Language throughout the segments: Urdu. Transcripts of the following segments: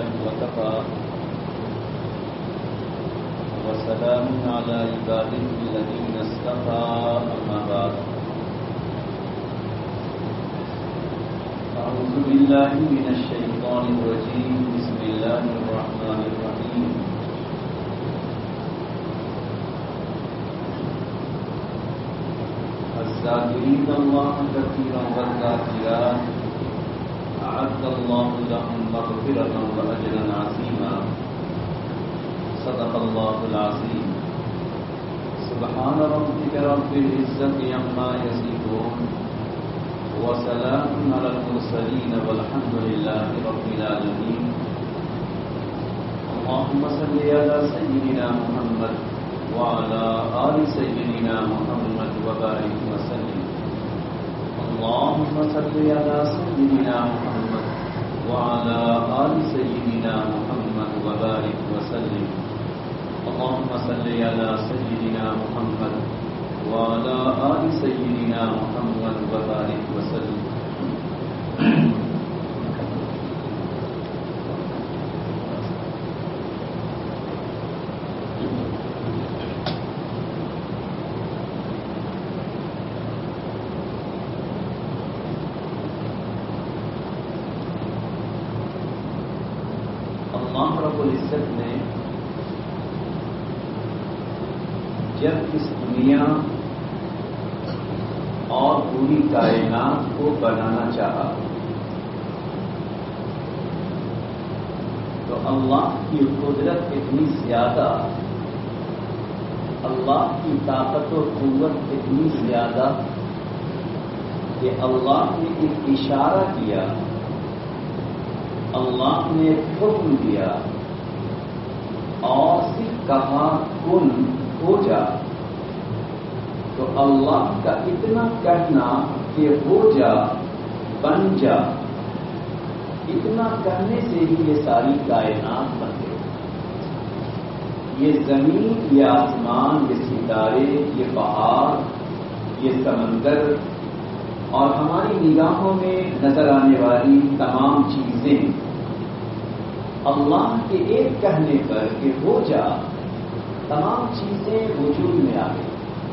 وكفى وسلام على عباده الذين اصطفى أما بعد أعوذ بالله من الشيطان الرجيم بسم الله الرحمن الرحيم الذاكرين الله كثيرا والذاكرات أعد الله لهم مغفرة وأجرا عظيما صدق الله العظيم سبحان ربك رب العزة عما يصفون وسلام على المرسلين والحمد لله رب العالمين اللهم صل على سيدنا محمد وعلى آل سيدنا محمد وبارك وسلم اللهم صل على سيدنا محمد وعلى آل سيدنا محمد وبارك وسلم اللهم صل على سيدنا محمد وعلى آل سيدنا محمد وبارك وسلم اللہ رب العزت نے جب اس دنیا اور پوری کائنات کو بنانا چاہا تو اللہ کی قدرت اتنی زیادہ، اللہ کی طاقت و قوت اتنی زیادہ کہ اللہ نے ایک اشارہ کیا، اللہ نے ایک حکم دیا اور صرف کہا کن ہو جا، تو اللہ کا اتنا کہنا کہ ہو جا بن جا، اتنا کہنے سے ہی یہ ساری کائنات بن گئی۔ یہ زمین، یہ آسمان، یہ ستارے، یہ پہاڑ، یہ سمندر اور ہماری نگاہوں میں نظر آنے والی تمام چیزیں اللہ کے ایک کہنے پر کہ ہو جا، تمام چیزیں وجود میں آ گئی۔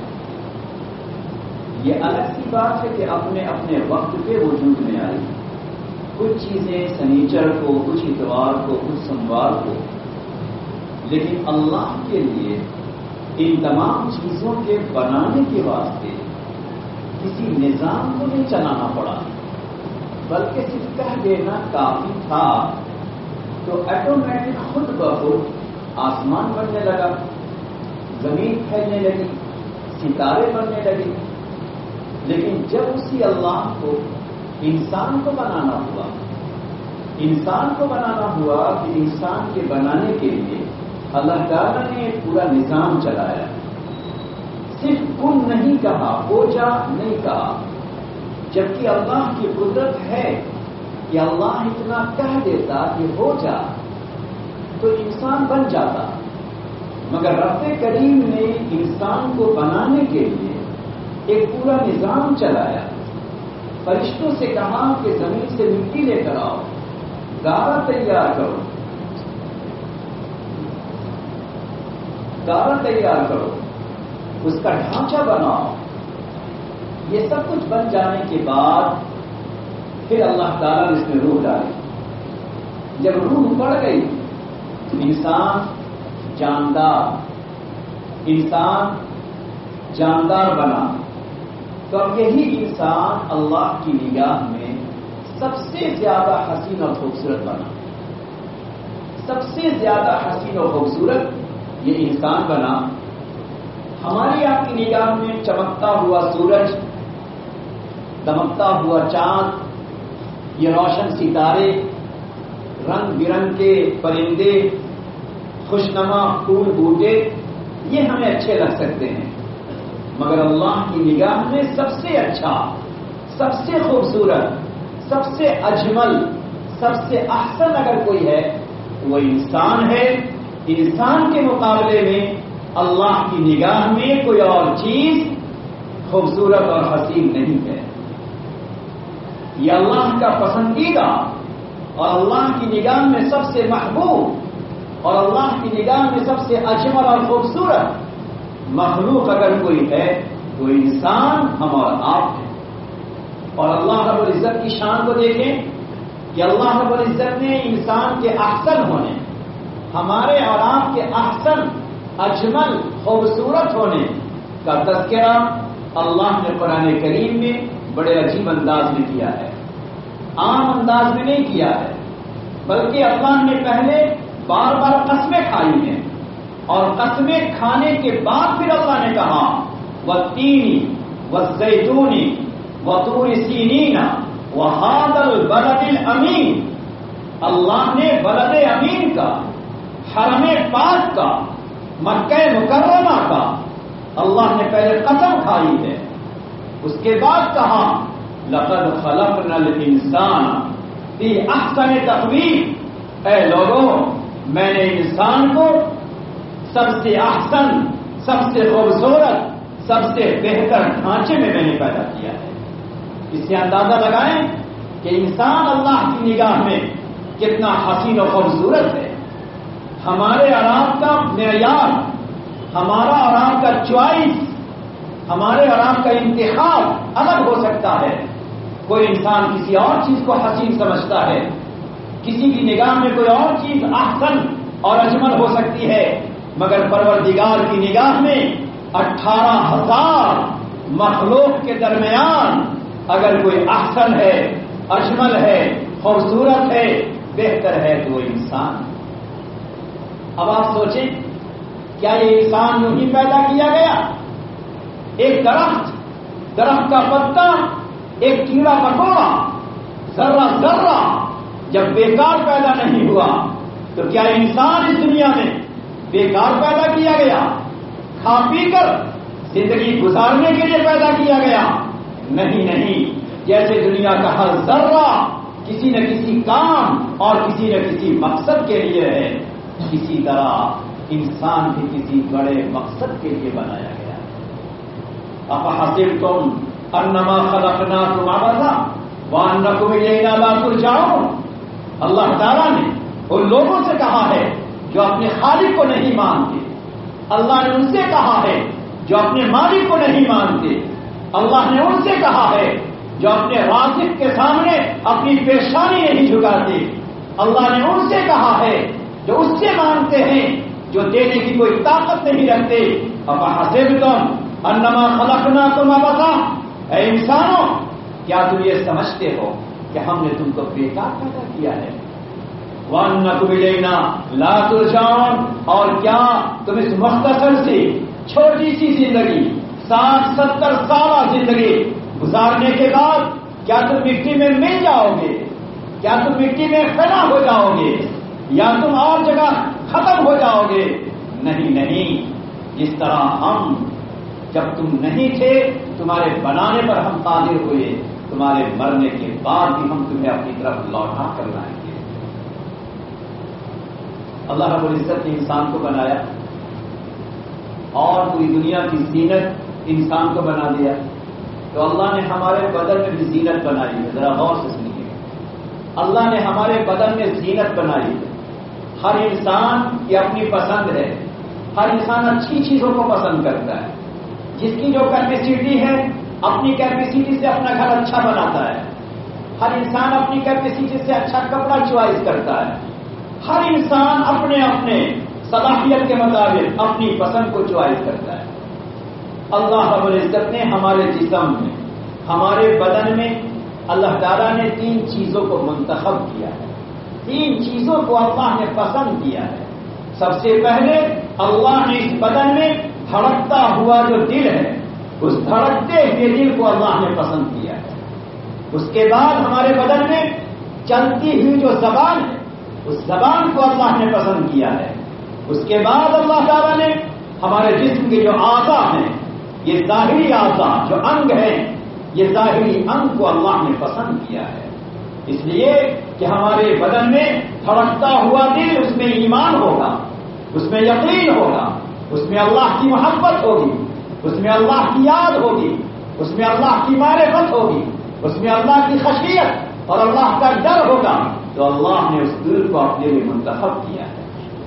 یہ الگ سی بات ہے کہ اپنے اپنے وقت پہ وجود میں آئی، کچھ چیزیں سنیچر کو، کچھ اتوار کو، کچھ سوموار کو، لیکن اللہ کے لیے ان تمام چیزوں کے بنانے کے واسطے کسی نظام کو نہیں چلانا پڑا، بلکہ صرف کہہ دینا کافی تھا، تو آٹومیٹک خود بخود آسمان بننے لگا، زمین پھیلنے لگی، ستارے بننے لگے۔ لیکن جب اسی اللہ کو انسان کو بنانا ہوا کہ انسان کے بنانے کے لیے اللہ تعالیٰ نے ایک پورا نظام چلایا، صرف کن نہیں کہا، ہو جا نہیں کہا، جبکہ اللہ کی قدرت ہے کہ اللہ اتنا کہہ دیتا کہ ہو جا تو انسان بن جاتا، مگر رب کریم نے انسان کو بنانے کے لیے ایک پورا نظام چلایا۔ فرشتوں سے کہا کہ زمین سے مٹی لے کر آؤ، گارا تیار کرو، اس کا ڈھانچہ بناؤ۔ یہ سب کچھ بن جانے کے بعد پھر اللہ تعالیٰ نے اس میں روح ڈالی۔ جب روح پڑ گئی انسان جاندار بنا، تو اب یہی انسان اللہ کی نگاہ میں سب سے زیادہ حسین اور خوبصورت بنا، سب سے زیادہ حسین اور خوبصورت یہ انسان بنا۔ ہماری آپ کی نگاہ میں چمکتا ہوا سورج، دمکتا ہوا چاند، یہ روشن ستارے، رنگ برنگ کے پرندے، خوشنما پھول بوٹے، یہ ہمیں اچھے لگ سکتے ہیں، مگر اللہ کی نگاہ میں سب سے اچھا، سب سے خوبصورت، سب سے اجمل، سب سے احسن اگر کوئی ہے وہ انسان ہے۔ انسان کے مقابلے میں اللہ کی نگاہ میں کوئی اور چیز خوبصورت اور حسین نہیں ہے۔ یہ اللہ کا پسندیدہ اور اللہ کی نگاہ میں سب سے محبوب اور اللہ کی نگاہ میں سب سے اجمل اور خوبصورت مخلوق اگر کوئی ہے تو انسان ہم اور آپ ہیں. اور اللہ رب العزت کی شان کو دیکھیں کہ اللہ رب العزت نے انسان کے احسن ہونے، ہمارے اور آپ کے احسن اجمل خوبصورت ہونے کا تذکرہ اللہ نے قرآن کریم میں بڑے عجیب انداز میں کیا ہے. عام انداز میں نہیں کیا ہے، بلکہ اللہ نے پہلے بار بار قسمیں کھائی ہیں اور قسمیں کھانے کے بعد پھر اللہ نے کہا وَالتِّينِ وَالزَّيْتُونِ وَطُورِ سِينِينَ وَهَٰذَا الْبَلَدِ الْأَمِينِ. اللہ نے بلد امین کا، حرم پاک کا، مکہ مکرمہ کا اللہ نے پہلے قسم کھائی ہے، اس کے بعد کہا لَقَدْ خَلَقْنَا الْإِنسَانَ فِي أَحْسَنِ تَقْوِيمٍ. اے لوگوں، میں نے انسان کو سب سے احسن، سب سے خوبصورت، سب سے بہتر ڈھانچے میں نے پیدا کیا ہے. اس سے اندازہ لگائیں کہ انسان اللہ کی نگاہ میں کتنا حسین و خوبصورت ہے. ہمارے اور آپ کا معیار، ہمارا اور آپ کا چوائس، ہمارے اور آپ کا انتخاب الگ ہو سکتا ہے. کوئی انسان کسی اور چیز کو حسین سمجھتا ہے، کسی کی نگاہ میں کوئی اور چیز احسن اور اجمل ہو سکتی ہے، مگر پروردگار کی نگاہ میں 18,000 مخلوق کے درمیان اگر کوئی احسن ہے، اجمل ہے، خوبصورت ہے، بہتر ہے تو وہ انسان. اب آپ سوچیں، کیا یہ انسان یوں ہی پیدا کیا گیا؟ ایک درخت کا پتا، ایک کیڑا مکوڑا، ذرہ جب بیکار پیدا نہیں ہوا تو کیا انسان اس دنیا میں بیکار پیدا کیا گیا؟ کھا پی کر زندگی گزارنے کے لیے پیدا کیا گیا؟ نہیں. جیسے دنیا کا ہر ذرہ کسی نہ کسی کام اور کسی نہ کسی مقصد کے لیے ہے، اسی طرح انسان بھی کسی بڑے مقصد کے لیے بنایا گیا. افحسبتم انما خلقناکم عبثا وانکم الینا لا ترجعون. اللہ تعالیٰ نے ان لوگوں سے کہا ہے جو اپنے خالق کو نہیں مانتے. اللہ نے ان سے کہا ہے جو اپنے مالک کو نہیں مانتے. اللہ نے ان سے کہا ہے جو اپنے رازق کے سامنے اپنی پیشانی نہیں جھکاتے. اللہ نے ان سے کہا ہے جو اس سے مانتے ہیں جو دینے کی کوئی طاقت نہیں رکھتے. افحسبتم انما خلقناکم عبثا. اے انسانوں، کیا تم یہ سمجھتے ہو کہ ہم نے تم کو بیکار پیدا کیا ہے؟ وَأَنَّكُمْ إِلَيْنَا لَا تُرْجَعُونَ. اور کیا تم اس مختصر سی چھوٹی سی زندگی، 60-70 سالہ زندگی گزارنے کے بعد کیا تم مٹی میں مل جاؤ گے؟ کیا تم مٹی میں فنا ہو جاؤ گے یا تم اور جگہ ختم ہو جاؤ گے؟ نہیں. جس طرح ہم جب تم نہیں تھے تمہارے بنانے پر ہم قادر ہوئے، تمہارے مرنے کے بعد بھی ہم تمہیں اپنی طرف لوٹا کر لائیں گے. اللہ رب العزت نے انسان کو بنایا اور پوری دنیا کی زینت انسان کو بنا دیا. تو اللہ نے ہمارے بدن میں بھی زینت بنائی ہے. ذرا غور سے سنیے، اللہ نے ہمارے بدن میں زینت بنائی ہے. ہر انسان کی اپنی پسند ہے. ہر انسان اچھی چیزوں کو پسند کرتا ہے. جس کی جو کیپیسٹی ہے اپنی کیپیسٹی سے اپنا گھر اچھا بناتا ہے. ہر انسان اپنی کیپیسٹی سے اچھا کپڑا چوائس کرتا ہے. ہر انسان اپنے اپنے صلاحیت کے مطابق اپنی پسند کو چوائس کرتا ہے. اللہ رب العزت نے ہمارے جسم میں، ہمارے بدن میں اللہ تعالیٰ نے 3 چیزوں کو منتخب کیا ہے. 3 چیزوں کو اللہ نے پسند کیا ہے. سب سے پہلے اللہ نے اس بدن میں دھڑکتا ہوا جو دل ہے، اس دھڑکتے ہوئے دل کو اللہ نے پسند کیا ہے. اس کے بعد ہمارے بدن میں چلتی ہوئی جو زبان ہے، اس زبان کو اللہ نے پسند کیا ہے. اس کے بعد اللہ تعالیٰ نے ہمارے جسم کے جو اعضاء ہیں، یہ ظاہری اعضاء جو انگ ہیں، یہ ظاہری انگ کو اللہ نے پسند کیا ہے. اس لیے کہ ہمارے بدن میں دھڑکتا ہوا دل، اس میں ایمان ہوگا، اس میں یقین ہوگا، اس میں اللہ کی محبت ہوگی، اس میں اللہ کی یاد ہوگی، اس میں اللہ کی معرفت ہوگی، اس میں اللہ کی خشیت اور اللہ کا ڈر ہوگا. تو اللہ نے اس دل کو اپنے لیے منتخب کیا ہے.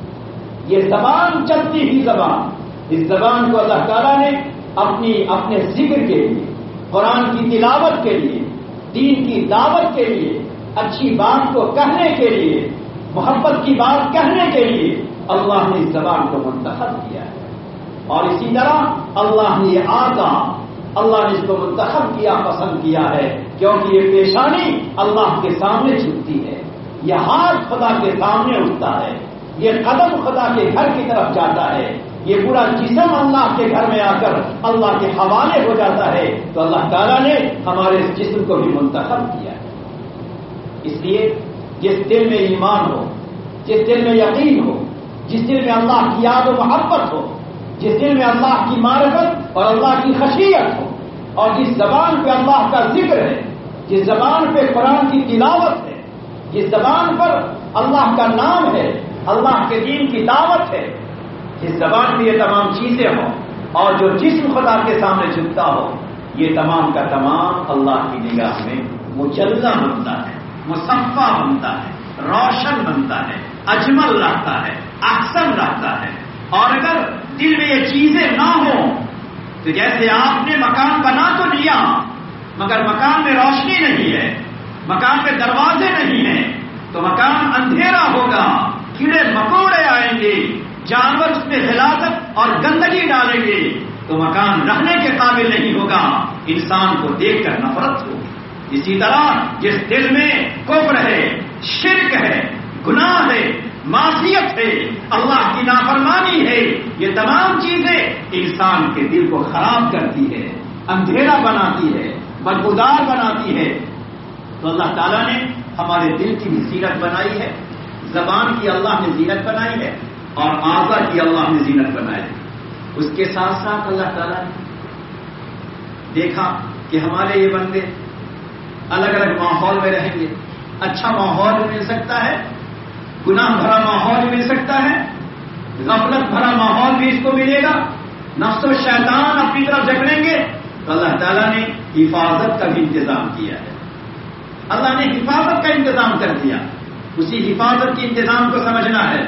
یہ زبان چلتی ہی زبان، اس زبان کو اللہ تعالیٰ نے اپنے ذکر کے لیے، قرآن کی تلاوت کے لیے، دین کی دعوت کے لیے، اچھی بات کو کہنے کے لیے، محبت کی بات کہنے کے لیے اللہ نے اس زبان کو منتخب کیا ہے. اور اسی طرح اللہ نے یہ آقا، اللہ نے اس کو منتخب کیا، پسند کیا ہے، کیونکہ یہ پیشانی اللہ کے سامنے جھکتی ہے، یہ ہاتھ خدا کے سامنے اٹھتا ہے، یہ قدم خدا کے گھر کی طرف جاتا ہے، یہ پورا جسم اللہ کے گھر میں آ کر اللہ کے حوالے ہو جاتا ہے. تو اللہ تعالیٰ نے ہمارے اس جسم کو بھی منتخب کیا ہے. اس لیے جس دل میں ایمان ہو، جس دل میں یقین ہو، جس دل میں اللہ کی یاد و محبت ہو، جس دل میں اللہ کی معرفت اور اللہ کی خشیت ہو، اور جس زبان پہ اللہ کا ذکر ہے، جس زبان پہ قرآن کی تلاوت ہے، جس زبان پر اللہ کا نام ہے، اللہ کے دین کی دعوت ہے، جس زبان پہ یہ تمام چیزیں ہوں، اور جو جسم خدا کے سامنے جھکتا ہو، یہ تمام کا تمام اللہ کی نگاہ میں مجلہ بنتا ہے، مصفا بنتا ہے، روشن بنتا ہے، اجمل رہتا ہے، احسن رہتا ہے. اور اگر دل میں یہ چیزیں نہ ہوں تو جیسے آپ نے مکان بنا تو لیا مگر مکان میں روشنی نہیں ہے، مکان میں دروازے نہیں ہیں، تو مکان اندھیرا ہوگا، کیڑے مکوڑے آئیں گے، جانور اس میں غلاظت اور گندگی ڈالیں گے، تو مکان رہنے کے قابل نہیں ہوگا، انسان کو دیکھ کر نفرت ہوگی. اسی طرح جس دل میں کفر ہے، شرک ہے، گناہ ہے، معصیت ہے، اللہ کی نافرمانی ہے، یہ تمام چیزیں انسان کے دل کو خراب کرتی ہے، اندھیرا بناتی ہے، بدبودار بناتی ہے. تو اللہ تعالیٰ نے ہمارے دل کی بھی زینت بنائی ہے، زبان کی اللہ نے زینت بنائی ہے، اور اعضاء کی اللہ نے زینت بنائی ہے. اس کے ساتھ ساتھ اللہ تعالیٰ نے دیکھا کہ ہمارے یہ بندے الگ الگ ماحول میں رہیں گے. اچھا ماحول بھی مل سکتا ہے، گناہ بھرا ماحول بھی مل سکتا ہے، غفلت بھرا ماحول بھی اس کو ملے گا، نفس و شیطان اپنی طرف جکڑیں گے. تو اللہ تعالیٰ نے حفاظت کا بھی انتظام کیا ہے، اللہ نے حفاظت کا انتظام کر دیا. اسی حفاظت کے انتظام کو سمجھنا ہے.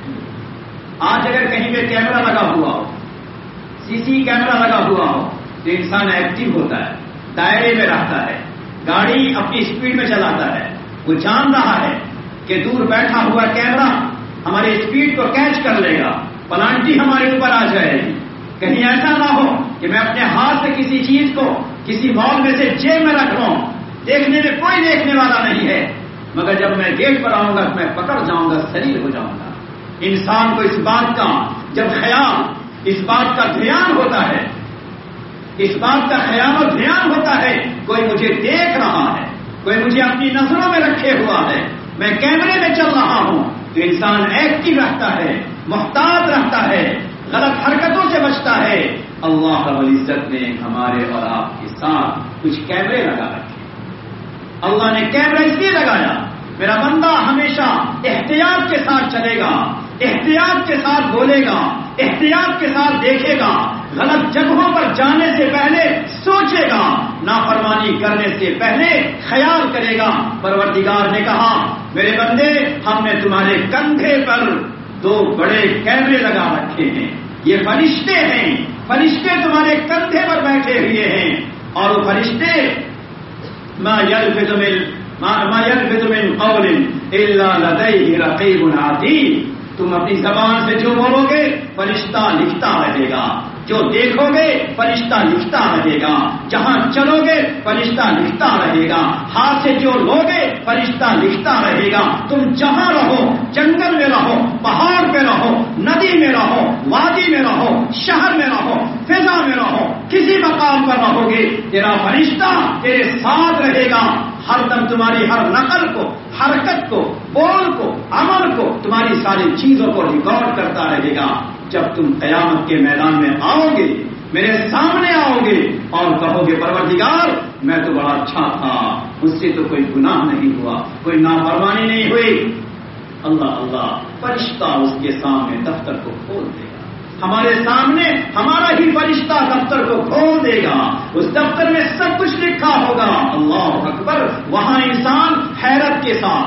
آج اگر کہیں پہ کیمرہ لگا ہوا ہو، سی کیمرہ لگا ہوا ہو، تو انسان ایکٹیو ہوتا ہے، دائرے میں رہتا ہے، گاڑی اپنی اسپیڈ میں چلاتا ہے. وہ جان رہا ہے کہ دور بیٹھا ہوا کیمرہ ہماری اسپیڈ کو کیچ کر لے گا، پلانٹی ہمارے اوپر آ جائے گی. کہیں ایسا نہ ہو کہ میں اپنے ہاتھ سے کسی چیز کو کسی مال میں سے جیب میں رکھ لوں، دیکھنے میں کوئی دیکھنے والا نہیں ہے، مگر جب میں گیٹ پر آؤں گا میں پکڑ جاؤں گا، شریر ہو جاؤں گا. انسان کو اس بات کا جب خیال، اس بات کا دھیان ہوتا ہے، اس بات کا خیال اور دھیان ہوتا ہے کوئی مجھے دیکھ رہا ہے، کوئی مجھے اپنی نظروں میں رکھے ہوا ہے، میں کیمرے میں چل رہا ہوں، تو انسان ایکٹیو رہتا ہے، محتاط رہتا ہے، غلط حرکتوں سے بچتا ہے. اللہ رب العزت نے ہمارے اور آپ کے ساتھ کچھ کیمرے لگا رکھے. اللہ نے کیمرہ اس لیے لگایا میرا بندہ ہمیشہ احتیاط کے ساتھ چلے گا، احتیاط کے ساتھ بولے گا، احتیاط کے ساتھ دیکھے گا، غلط جگہوں پر جانے سے پہلے سوچے گا، نافرمانی کرنے سے پہلے خیال کرے گا. پروردگار نے کہا میرے بندے ہم نے تمہارے کندھے پر 2 بڑے کیمرے لگا رکھے ہیں، یہ فرشتے ہیں، فرشتے تمہارے کندھے پر بیٹھے ہوئے ہیں، اور وہ فرشتے ما يلفظ من قول الا لديه رقيب عتيد. تم اپنی زبان سے جو بولو گے فرشتہ لکھتا رہے گا، جو دیکھو گے فرشتہ لکھتا رہے گا، جہاں چلو گے فرشتہ لکھتا رہے گا، ہاتھ سے جو لوگے فرشتہ لکھتا رہے گا. تم جہاں رہو، جنگل میں رہو، پہاڑ پہ رہو، ندی میں رہو، وادی میں رہو، شہر میں رہو، فضا میں رہو، کسی مقام پر رہو گے تیرا فرشتہ تیرے ساتھ رہے گا. ہر دم تمہاری ہر نقل کو، حرکت کو، بول کو، عمل کو، تمہاری ساری چیزوں کو ریکارڈ کرتا رہے گا. جب تم قیامت کے میدان میں آؤ گے، میرے سامنے آؤ گے اور کہو گے پروردگار میں تو بڑا اچھا تھا، مجھ سے تو کوئی گناہ نہیں ہوا، کوئی نافرمانی نہیں ہوئی. اللہ اللہ، فرشتہ اس کے سامنے دفتر کو کھول دے گا. ہمارے سامنے ہمارا ہی فرشتہ دفتر کو کھول دے گا، اس دفتر میں سب کچھ لکھا ہوگا. اللہ اکبر. وہاں انسان حیرت کے ساتھ،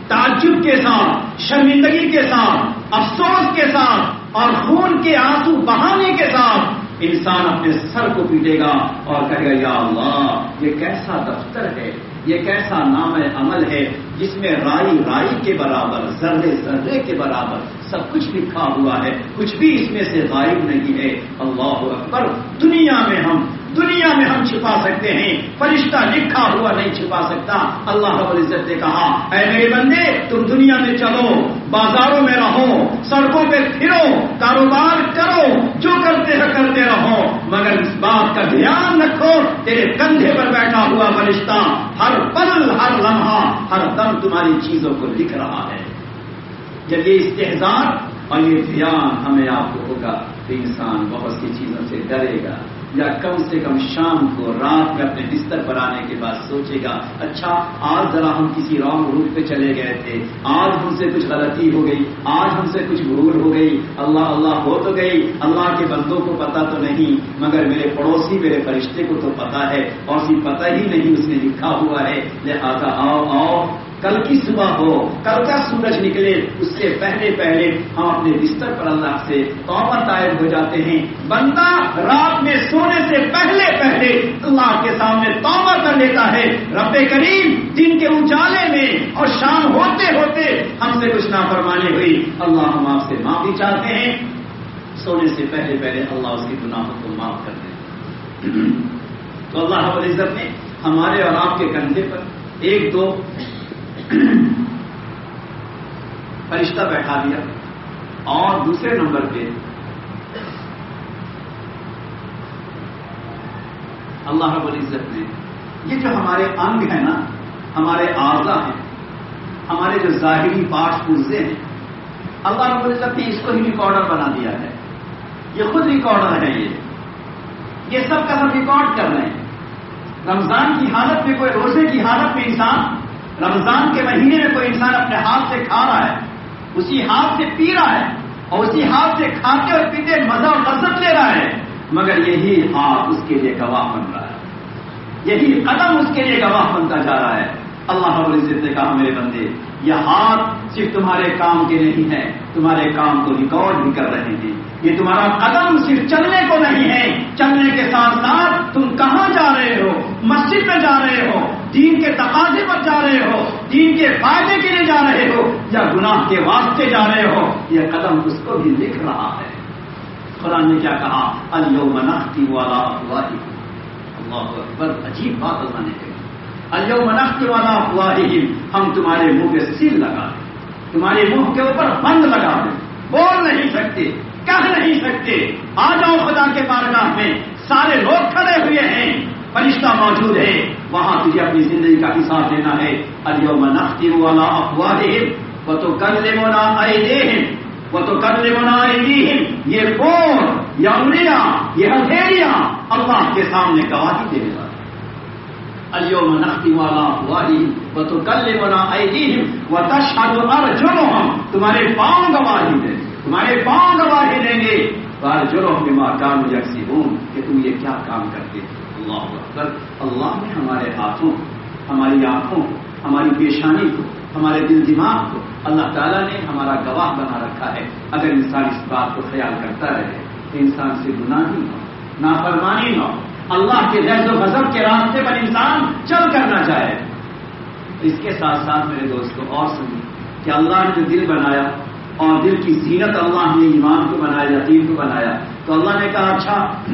تعجب کے ساتھ، شرمندگی کے ساتھ، افسوس کے ساتھ اور خون کے آنسو بہانے کے ساتھ انسان اپنے سر کو پیٹے گا اور کہے گا یا اللہ یہ کیسا دفتر ہے، یہ کیسا نام عمل ہے جس میں رائی رائی کے برابر، ذرے ذرے کے برابر سب کچھ لکھا ہوا ہے، کچھ بھی اس میں سے غائب نہیں ہے۔ اللہ اکبر۔ دنیا میں ہم چھپا سکتے ہیں، فرشتہ لکھا ہوا نہیں چھپا سکتا۔ اللہ رب العزت نے کہا اے میرے بندے تم دنیا میں چلو، بازاروں میں رہو، سڑکوں پہ پھرو، کاروبار کرو، جو کرتے ہو کرتے رہو، مگر اس بات کا دھیان رکھو تیرے کندھے پر بیٹھا ہوا فرشتہ ہر پل، ہر لمحہ، ہر دم تمہاری چیزوں کو لکھ رہا ہے۔ جب یہ استحضار اور یہ دھیان ہمیں آپ کو ہوگا تو انسان بہت سی چیزوں سے ڈرے گا، یا کم سے کم شام کو رات میں اپنے بستر پر آنے کے بعد سوچے گا اچھا آج ذرا ہم کسی رانگ روٹ پہ چلے گئے تھے، آج ہم سے کچھ غلطی ہو گئی، آج ہم سے کچھ بھول ہو گئی، اللہ ہو تو گئی، اللہ کے بندوں کو پتا تو نہیں، مگر میرے پڑوسی میرے فرشتے کو تو پتا ہے، اور صرف پتہ ہی نہیں اس نے لکھا ہوا ہے، لہذا آؤ کل کی صبح ہو، کل کا سورج نکلے اس سے پہلے ہم اپنے بستر پر اللہ سے توبہ طائب ہو جاتے ہیں۔ بندہ رات میں سونے سے پہلے اللہ کے سامنے توبہ کر لیتا ہے، رب کریم دن کے اجالے میں اور شام ہوتے ہوتے ہم سے کچھ نافرمانی ہوئی، اللہ ہم آپ سے معافی چاہتے ہیں۔ سونے سے پہلے اللہ اس کے گناہوں کو معاف کر دے۔ تو اللہ رب العزت نے ہمارے اور آپ کے کندھے پر ایک دو فرشتہ بیٹھا دیا، اور دوسرے نمبر پہ اللہ رب العزت نے یہ جو ہمارے انگ ہیں نا، ہمارے اعضاء ہیں، ہمارے جو ظاہری پارٹس پرزے ہیں، اللہ رب العزت نے اس کو ہی ریکارڈر بنا دیا ہے۔ یہ خود ریکارڈر ہے، یہ سب کا سب ریکارڈ کر رہے ہیں۔ رمضان کی حالت میں، کوئی روزے کی حالت میں انسان، رمضان کے مہینے میں کوئی انسان اپنے ہاتھ سے کھا رہا ہے، اسی ہاتھ سے پی رہا ہے، اور اسی ہاتھ سے کھاتے اور پیتے مزہ اور لذت لے رہا ہے، مگر یہی ہاتھ اس کے لیے گواہ بن رہا ہے، یہی قدم اس کے لیے گواہ بنتا جا رہا ہے۔ اللہ رب العزت نے کہا میرے بندے یہ ہاتھ صرف تمہارے کام کے نہیں ہے، تمہارے کام کو ریکارڈ بھی کر رہے ہیں۔ یہ تمہارا قدم صرف چلنے کو نہیں ہے، چلنے کے ساتھ ساتھ تم کہاں جا رہے ہو، مسجد میں جا رہے ہو، دین کے تقاضے پر جا رہے ہو، دین کے فائدے کے لیے جا رہے ہو، یا گناہ کے واسطے جا رہے ہو، یہ قدم اس کو بھی لکھ رہا ہے۔ قرآن نے کیا کہا؟ الیوم نختم علی افواہہم۔ اللہ اکبر، عجیب بات اللہ نے کہی۔ الیوم نختم علی افواہہم، ہم تمہارے منہ پہ سیل لگا دیں، تمہارے منہ کے اوپر بند لگا دیں، بول نہیں سکتے، کہہ نہیں سکتے۔ آ جاؤ خدا کے بارگاہ میں، سارے لوگ کھڑے ہوئے ہیں، فرشتہ موجود ہے، وہاں تجھے اپنی زندگی کا حساب دینا ہے۔ الیوم نختم علی افواہہم وتکلمنا ایدیہم وتکلمنا ایدیہم، یہ فور، یہ انگلیاں، یہ ہتھیلیاں اللہ کے سامنے گواہی دینے والی۔ الیوم نختم علی افواہہم وتکلمنا ایدیہم وتشہد ارجلہم، تمہارے پاؤں گواہی دیں، تمہارے پاؤں گواہی دیں گے، وارجلہم بما کانوا یکسبون، کہ تم یہ کیا کام کرتے تھے۔ اللہ اکبر۔ اللہ نے ہمارے ہاتھوں، ہماری آنکھوں، ہماری پیشانی کو، ہمارے دل دماغ کو اللہ تعالیٰ نے ہمارا گواہ بنا رکھا ہے۔ اگر انسان اس بات کو خیال کرتا رہے تو انسان سے گناہ ہی نہ ہو، نافرمانی نہ ہو، اللہ کے غضب و غضب کے راستے پر انسان چل کرنا چاہے۔ اس کے ساتھ ساتھ میرے دوستوں اور سنیے کہ اللہ نے جو دل بنایا، اور دل کی زینت اللہ نے ایمان کو بنایا، یقین کو بنایا، تو اللہ نے کہا اچھا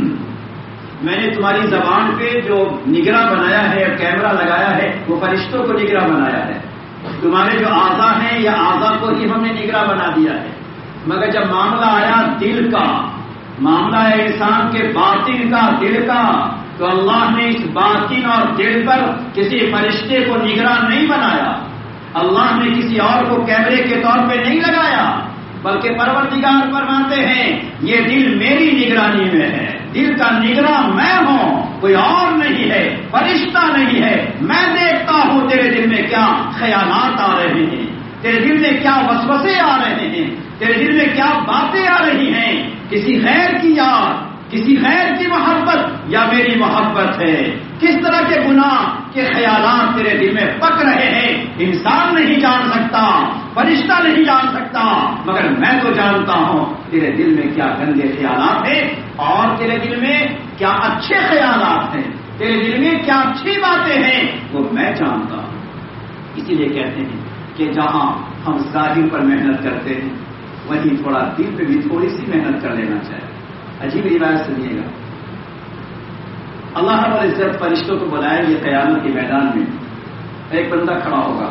میں نے تمہاری زبان پہ جو نگراں بنایا ہے، کیمرہ لگایا ہے، وہ فرشتوں کو نگراں بنایا ہے۔ تمہارے جو اعضاء ہیں یا اعضاء کو ہی ہم نے نگراں بنا دیا ہے، مگر جب معاملہ آیا دل کا، معاملہ ہے انسان کے باطن کا، دل کا، تو اللہ نے اس باطن اور دل پر کسی فرشتے کو نگراں نہیں بنایا، اللہ نے کسی اور کو کیمرے کے طور پہ نہیں لگایا، بلکہ پروردگار فرماتے ہیں یہ دل میری نگرانی میں ہے، دل کا نگراں میں ہوں، کوئی اور نہیں ہے، فرشتہ نہیں ہے، میں دیکھتا ہوں تیرے دل میں کیا خیالات آ رہے ہیں، تیرے دل میں کیا وسوسے آ رہے ہیں، تیرے دل میں کیا باتیں آ رہی ہیں، کسی غیر کی یاد، کسی غیر کی محبت یا میری محبت ہے، کس طرح کے گناہ، کے خیالات تیرے دل میں پک رہے ہیں انسان نہیں جان سکتا، فرشتہ نہیں جان سکتا، مگر میں تو جانتا ہوں تیرے دل میں کیا گندے خیالات ہیں اور تیرے دل میں کیا اچھے خیالات ہیں، تیرے دل میں کیا اچھی باتیں ہیں وہ میں جانتا ہوں۔ اسی لیے کہتے ہیں کہ جہاں ہم ظاہر پر محنت کرتے ہیں وہیں تھوڑا دل پہ بھی تھوڑی سی محنت کر لینا چاہیے۔ عجیب روایت سنیے گا، اللہ رب العزت فرشتوں کو بلائے یہ قیامت کے میدان میں ایک بندہ کھڑا ہوگا،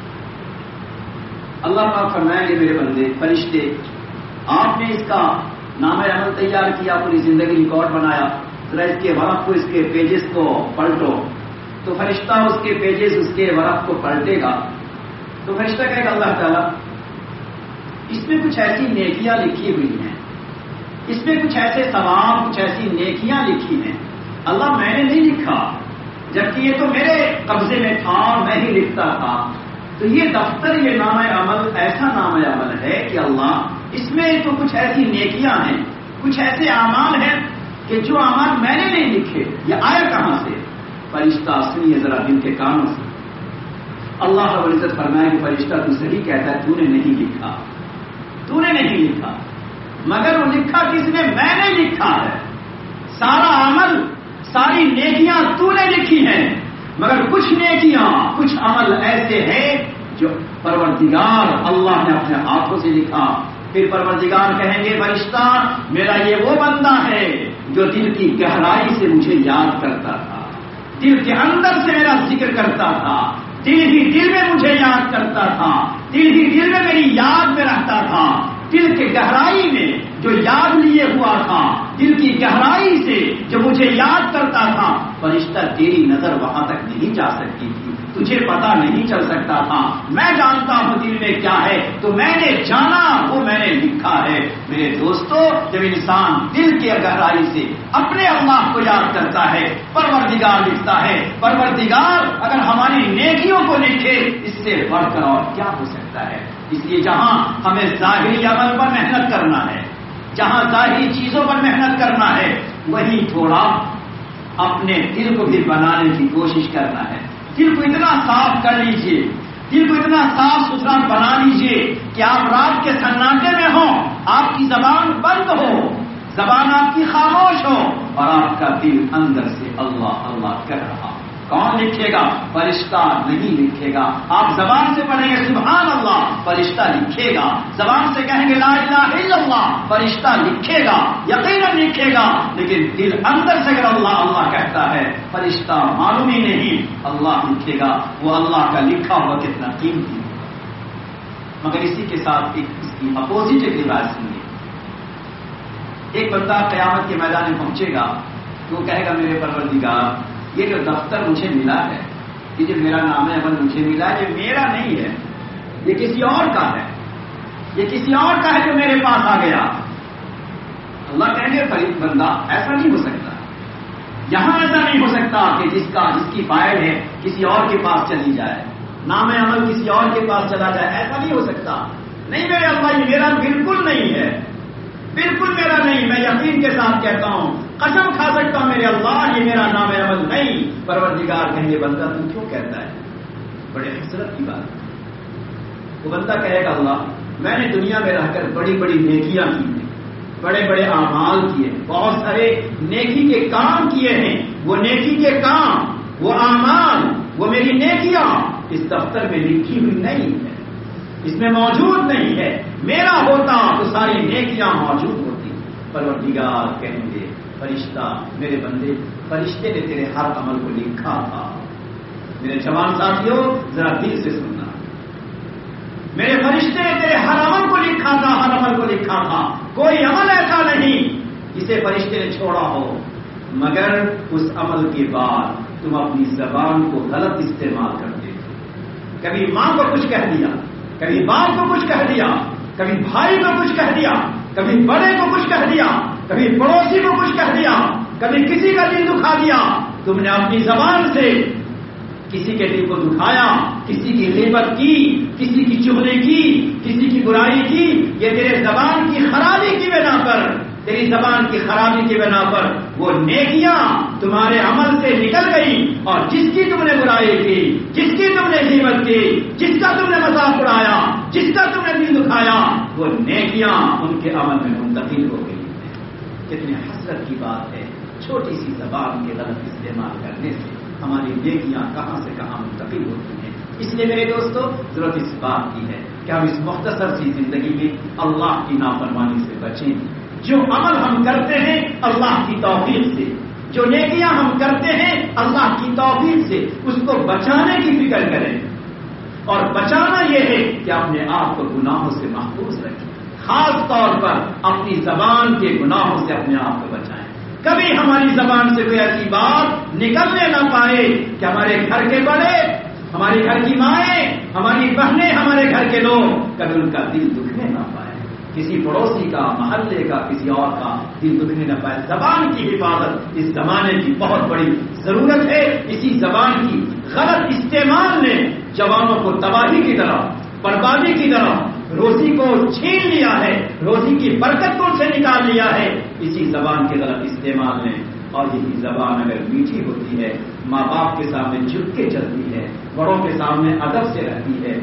اللہ پاک فرمائیں گے میرے بندے فرشتے آپ نے اس کا نام عمل تیار کیا، پوری زندگی ریکارڈ بنایا، ذرا اس کے ورق کو اس کے پیجز کو پلٹو۔ تو فرشتہ اس کے پیجز اس کے ورق کو پلٹے گا تو فرشتہ کہے گا اللہ تعالیٰ اس میں کچھ ایسی نیکیاں لکھی ہوئی ہیں، اس میں کچھ ایسے ثواب کچھ ایسی نیکیاں لکھی ہیں اللہ میں نے نہیں لکھا، جبکہ یہ تو میرے قبضے میں تھا اور میں ہی لکھتا تھا۔ تو یہ دفتر یہ نام عمل ایسا نام عمل ہے کہ اللہ اس میں تو کچھ ایسی نیکیاں ہیں، کچھ ایسے اعمال ہیں کہ جو اعمال میں نے نہیں لکھے، یہ آیا کہاں سے؟ فرشتہ سنیے ذرا دل کے کانوں سے، اللہ رب العزت فرمائے کہ فرشتہ تو صحیح کہتا ہے تو نے نہیں لکھا، تو نے نہیں لکھا، مگر وہ لکھا کس نے؟ میں نے لکھا ہے۔ سارا عمل ساری نیکیاں تو نے لکھی ہیں، مگر کچھ نیکیاں کچھ عمل ایسے ہیں جو پروردگار اللہ نے اپنے ہاتھوں سے لکھا۔ پھر پروردگار کہیں گے فرشتہ میرا یہ وہ بندہ ہے جو دل کی گہرائی سے مجھے یاد کرتا تھا، دل کے اندر سے میرا ذکر کرتا تھا، دل ہی دل میں مجھے یاد کرتا تھا، دل ہی دل میں میری یاد میں رہتا تھا، دل کے گہرائی میں جو یاد لیے ہوا تھا، دل کی گہرائی سے جو مجھے یاد کرتا تھا۔ فرشتہ تیری نظر وہاں تک نہیں جا سکتی تھی، تجھے پتا نہیں چل سکتا تھا، میں جانتا ہوں دل میں کیا ہے، تو میں نے جانا وہ میں نے لکھا ہے۔ میرے دوستو جب انسان دل کی گہرائی سے اپنے اللہ کو یاد کرتا ہے پروردگار لکھتا ہے۔ پروردگار اگر ہماری نیکیوں کو لکھے اس سے بڑھ کر اور کیا ہو سکتا ہے؟ اس لیے جہاں ہمیں ظاہری عمل پر محنت کرنا ہے، جہاں ظاہری چیزوں پر محنت کرنا ہے، وہیں تھوڑا اپنے دل کو بھی بنانے کی کوشش کرنا ہے۔ دل کو اتنا صاف کر لیجئے، دل کو اتنا صاف ستھرا بنا لیجئے کہ آپ رات کے سناٹے میں ہوں، آپ کی زبان بند ہو، زبان آپ کی خاموش ہو اور آپ کا دل اندر سے اللہ اللہ کر رہا۔ کون لکھے گا؟ فرشتہ نہیں لکھے گا۔ آپ زبان سے پڑھیں گے سبحان اللہ، فرشتہ لکھے گا۔ زبان سے کہیں گے لا الہ الا اللہ، فرشتہ لکھے گا، یقیناً لکھے گا۔ لیکن دل اندر سے اگر اللہ اللہ کہتا ہے فرشتہ معلوم ہی نہیں، اللہ لکھے گا۔ وہ اللہ کا لکھا ہوا کتنا قیمتی ہے۔ مگر اسی کے ساتھ ایک اس کی اپوزٹ ایک روایت سنیے۔ ایک بندہ قیامت کے میدان میں پہنچے گا تو وہ کہے گا میرے پروردگار یہ جو دفتر مجھے ملا ہے، یہ جو میرا نام عمل مجھے ملا ہے، یہ میرا نہیں ہے، یہ کسی اور کا ہے، یہ کسی اور کا ہے جو میرے پاس آ گیا۔ اللہ کہیں گے فرید بندہ ایسا نہیں ہو سکتا، یہاں ایسا نہیں ہو سکتا کہ جس کی فائل ہے کسی اور کے پاس چلی جائے، نام عمل کسی اور کے پاس چلا جائے، ایسا نہیں ہو سکتا۔ نہیں میرے اللہ یہ میرا بالکل نہیں ہے، بالکل میرا نہیں، میں یقین کے ساتھ کہتا ہوں، قسم کھا سکتا ہوں میرے اللہ یہ میرا نام عمل نہیں۔ پروردگار کہیں گے بندہ تم کیوں کہتا ہے؟ بڑے حسرت کی بات۔ وہ بندہ کہے گا اللہ میں نے دنیا میں رہ کر بڑی بڑی نیکیاں کی ہیں، بڑے بڑے اعمال کیے، بہت سارے نیکی کے کام کیے ہیں، وہ نیکی کے کام، وہ اعمال، وہ میری نیکیاں اس دفتر میں لکھی ہوئی نہیں ہے، اس میں موجود نہیں ہے۔ میرا ہوتا تو ساری نیکیاں موجود ہوتی۔ پروردگار کہیں گے فرشتہ میرے بندے فرشتے نے تیرے ہر عمل کو لکھا تھا۔ میرے جوان ساتھیوں ذرا دل سے سننا، میرے فرشتے نے تیرے ہر عمل کو لکھا تھا، ہر عمل کو لکھا تھا۔ کوئی عمل ایسا نہیں جسے فرشتے نے چھوڑا ہو، مگر اس عمل کے بعد تم اپنی زبان کو غلط استعمال کرتے تھے۔ کبھی ماں کو کچھ کہہ دیا، کبھی باپ کو کچھ کہہ دیا، کبھی بھائی کو کچھ کہہ دیا، کبھی بڑے کو کچھ کہہ دیا، کبھی پڑوسی کو کچھ کہہ دیا، کبھی کسی کا دل دکھا دیا۔ تم نے اپنی زبان سے کسی کے دل کو دکھایا، کسی کی غیبت کی، کسی کی چغلی کی، کسی کی برائی کی۔ یہ تیرے زبان کی خرابی کی بنا پر تیری زبان کی خرابی کی بنا پر وہ نیکیاں تمہارے عمل سے نکل گئی، اور جس کی تم نے برائی کی، جس کی تم نے غیبت کی، جس کا تم نے مذاق اڑایا، جس کا تم نے دل دکھایا، وہ نیکیاں ان کے عمل میں منتقل ہو گئی۔ کتنی حسرت کی بات ہے، چھوٹی سی زبان کے غلط استعمال کرنے سے ہماری نیکیاں کہاں سے کہاں منتقل ہوتی ہیں۔ اس لیے میرے دوستو ضرورت اس بات کی ہے کہ ہم اس مختصر سی زندگی میں اللہ کی نافرمانی سے بچیں۔ جو عمل ہم کرتے ہیں اللہ کی توفیق سے، جو نیکیاں ہم کرتے ہیں اللہ کی توفیق سے، اس کو بچانے کی فکر کریں، اور بچانا یہ ہے کہ اپنے آپ کو گناہوں سے محفوظ رکھیں، خاص طور پر اپنی زبان کے گناہوں سے اپنے آپ کو بچائیں۔ کبھی ہماری زبان سے کوئی ایسی بات نکلنے نہ پائے کہ ہمارے گھر کے بڑے، ہمارے گھر کی مائیں، ہماری بہنیں، ہمارے گھر کے لوگ کبھی ان کا دل دکھنے نہ پائے، کسی پڑوسی کا، محلے کا، کسی اور کا دل دکھنے نہ پائے۔ زبان کی حفاظت اس زمانے کی بہت بڑی ضرورت ہے۔ اسی زبان کی غلط استعمال نے جوانوں کو تباہی کی طرف، بربادی کی طرف، روزی کو چھین لیا ہے، روزی کی برکت کو سے نکال لیا ہے اسی زبان کے غلط استعمال نے۔ اور یہی زبان اگر میٹھی ہوتی ہے، ماں باپ کے سامنے جھک کے چلتی ہے، بڑوں کے سامنے ادب سے رہتی ہے،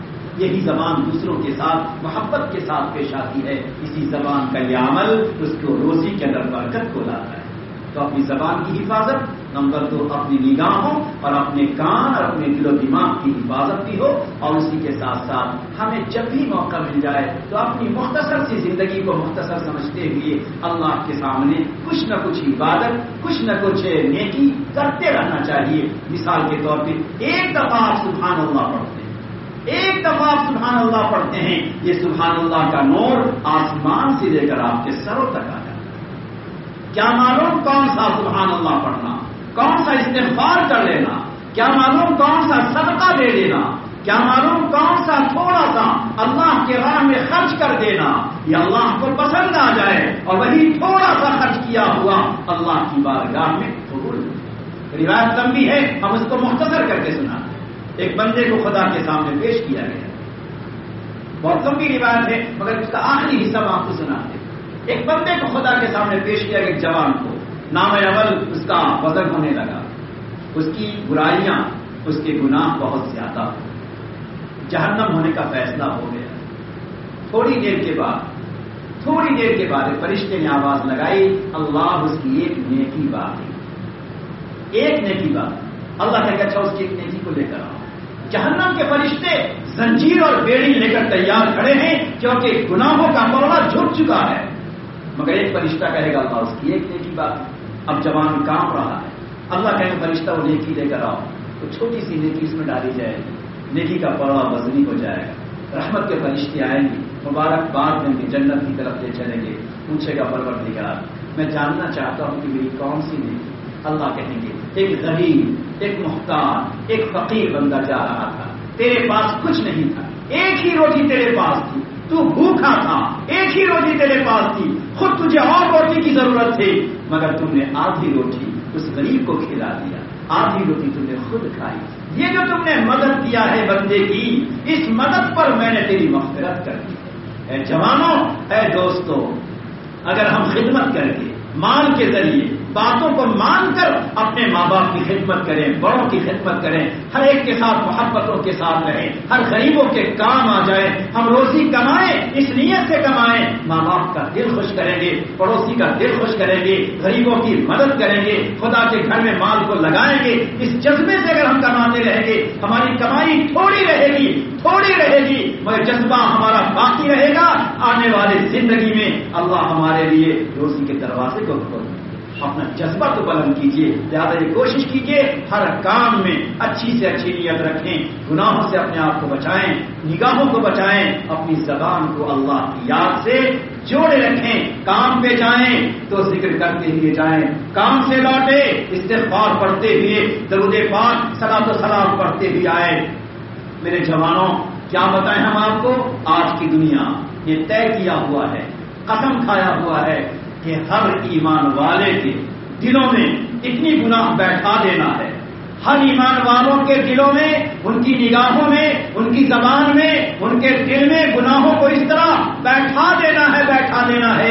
یہی زبان دوسروں کے ساتھ محبت کے ساتھ پیش آتی ہے، اسی زبان کا یہ عمل اس کو روزی کے اندر برکت کو لاتا ہے۔ تو اپنی زبان کی حفاظت، نمبر 2 اپنی نگاہوں اور اپنے کان اور اپنے دل و دماغ کی حفاظت بھی ہو، اور اسی کے ساتھ ساتھ ہمیں جب بھی موقع مل جائے تو اپنی مختصر سی زندگی کو مختصر سمجھتے ہوئے اللہ کے سامنے کچھ نہ کچھ عبادت، کچھ نہ کچھ نیکی کرتے رہنا چاہیے۔ مثال کے طور پہ ایک دفعہ آپ سبحان اللہ پڑھتے ہیں، ایک دفعہ آپ سبحان اللہ پڑھتے ہیں، یہ سبحان اللہ کا نور آسمان سے لے کر آپ کے سروں تک آ جاتا ہے۔ کیا معلوم کون سا سبحان اللہ پڑھنا، کون سا استغفار کر لینا، کیا معلوم کون سا صدقہ دے دینا، کیا معلوم کون سا تھوڑا سا اللہ کے راہ میں خرچ کر دینا، یہ اللہ کو پسند آ جائے، اور وہی تھوڑا سا خرچ کیا ہوا اللہ کی بارگاہ میں قبول۔ روایت لمبی ہے، ہم اس کو مختصر کر کے سناتے ہیں۔ ایک بندے کو خدا کے سامنے پیش کیا گیا، بہت لمبی روایت ہے مگر اس کا آخری حصہ آپ کو سناتے ہیں۔ ایک بندے کو خدا کے سامنے پیش کیا گیا، ایک جوان کو، نام اول اس کا وزن ہونے لگا، اس کی برائیاں، اس کے گناہ بہت زیادہ ہو، جہنم ہونے کا فیصلہ ہو گیا۔ تھوڑی دیر کے بعد ایک فرشتے نے آواز لگائی، اللہ اس کی ایک نیکی بات ہے، ایک نیکی بات۔ اللہ کہے کہ اچھا اس کی ایک نیکی کو لے کر آؤ۔ جہنم کے فرشتے زنجیر اور بیڑی لے کر تیار کھڑے ہیں، کیونکہ گناہوں کا پولا جھک چکا ہے، مگر ایک فرشتہ کہے گا اللہ اس کی ایک نیکی بات ہے۔ اب جوان کام رہا ہے، اللہ کہے گا فرشتہ وہ نیکی لے کر آؤ، تو چھوٹی سی نیکی اس میں ڈالی جائے گی، نیکی کا پولا وزنی ہو جائے گا، رحمت کے فرشتے آئیں گے، مبارکباد دیں گے، جنت کی طرف لے چلیں گے۔ پوچھے گا پروردگار میں جاننا چاہتا ہوں کہ میری کون سی نیکی؟ اللہ کہیں گے ایک غریب، ایک محتاج، ایک فقیر بندہ جا رہا تھا، تیرے پاس کچھ نہیں تھا، ایک ہی روٹی تیرے پاس تھی، تو بھوکا تھا، ایک ہی روٹی تیرے پاس تھی، خود تجھے اور روٹی کی ضرورت تھی، مگر تم نے آدھی روٹی اس غریب کو کھلا دیا، آدھی روٹی تم نے خود کھائی۔ یہ جو تم نے مدد کیا ہے بندے کی، اس مدد پر میں نے تیری مغفرت کر دی۔ اے جوانوں، اے دوستوں، اگر ہم خدمت کر کے، مال کے ذریعے، باتوں کو مان کر اپنے ماں باپ کی خدمت کریں، بڑوں کی خدمت کریں، ہر ایک کے ساتھ محبتوں کے ساتھ رہیں، ہر غریبوں کے کام آ جائیں، ہم روزی کمائیں، اس نیت سے کمائیں، ماں باپ کا دل خوش کریں گے، پڑوسی کا دل خوش کریں گے، غریبوں کی مدد کریں گے، خدا کے گھر میں مال کو لگائیں گے۔ اس جذبے سے اگر ہم کماتے رہیں گے، ہماری کمائی تھوڑی رہے گی مگر جذبہ ہمارا باقی رہے گا، آنے والی زندگی میں اللہ ہمارے لیے روزی کے دروازے کو کھول دے۔ اپنا جذبہ تو بلند کیجیے، لہٰذا یہ کوشش کیجیے ہر کام میں اچھی سے اچھی نیت رکھیں، گناہوں سے اپنے آپ کو بچائیں، نگاہوں کو بچائیں، اپنی زبان کو اللہ کی یاد سے جوڑے رکھیں، کام پہ جائیں تو ذکر کرتے ہوئے جائیں، کام سے لوٹے استغفار پڑھتے ہوئے، درود پاک صلاۃ و سلام پڑھتے ہوئے آئے۔ میرے جوانوں، کیا بتائیں ہم آپ کو، آج کی دنیا یہ طے کیا ہوا ہے، قسم کھایا ہوا ہے کہ ہر ایمان والے کے دلوں میں اتنی گناہ بیٹھا دینا ہے، ہر ایمان والوں کے دلوں میں، ان کی نگاہوں میں، ان کی زبان میں، ان کے دل میں گناہوں کو اس طرح بیٹھا دینا ہے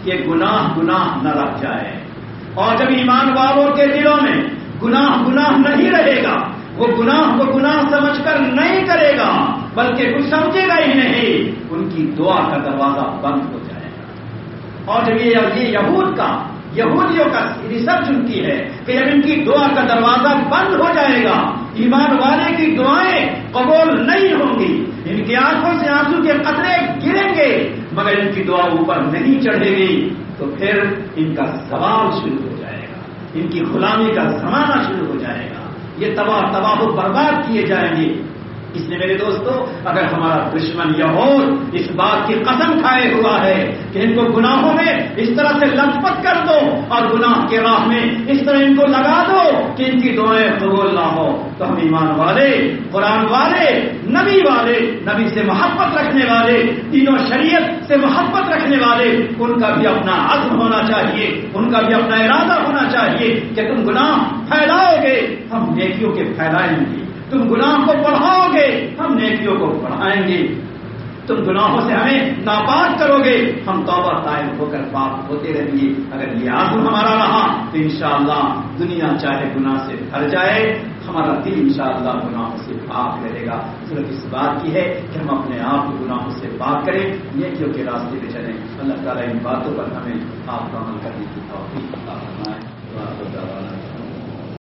کہ گناہ نہ رہ جائے. اور جب ایمان والوں کے دلوں میں گناہ نہیں رہے گا، وہ گناہ سمجھ کر نہیں کرے گا، بلکہ کچھ سمجھے گا ہی نہیں، ان کی دعا کا دروازہ بند ہو جائے گا. اور جب یہ یہودیوں کا ریسرچ ان کی ہے کہ جب ان کی دعا کا دروازہ بند ہو جائے گا، ایمان والے کی دعائیں قبول نہیں ہوں گی، ان کی آنکھوں سے آنسو کے قطرے گریں گے مگر ان کی دعا اوپر نہیں چڑھے گی، تو پھر ان کا سوال شروع ہو جائے گا، ان کی غلامی کا زمانہ شروع ہو جائے گا، یہ تباہ و برباد کیے جائیں گے. اس لیے میرے دوستو، اگر ہمارا دشمن یہود اس بات کی قسم کھائے ہوا ہے کہ ان کو گناہوں میں اس طرح سے لت پت کر دو اور گناہ کے راہ میں اس طرح ان کو لگا دو کہ ان کی دعائیں قبول نہ ہو، تو ہم ایمان والے، قرآن والے، نبی سے محبت رکھنے والے، دین و شریعت سے محبت رکھنے والے، ان کا بھی اپنا عزم ہونا چاہیے، ان کا بھی اپنا ارادہ ہونا چاہیے کہ تم گناہ پھیلاؤ گے، ہم نیکیوں کے پھیلائیں گے، تم گناہ کو بڑھاؤ گے، ہم نیکیوں کو بڑھائیں گے، تم گناہوں سے ہمیں ناپاک کرو گے، ہم توبہ طائب ہو کر پاک ہوتے رہیں گے. اگر یہ عزم ہمارا رہا تو انشاءاللہ دنیا چاہے گناہ سے بھر جائے، ہمارا دل انشاءاللہ گناہوں سے پاک رہے گا. صرف اس بات کی ہے کہ ہم اپنے آپ کو گناہوں سے پاک کریں، نیکیوں کے راستے پہ چلیں. اللہ تعالیٰ ان باتوں پر ہمیں آپ کا عمل کرنے کی توفیق عطا فرمائے.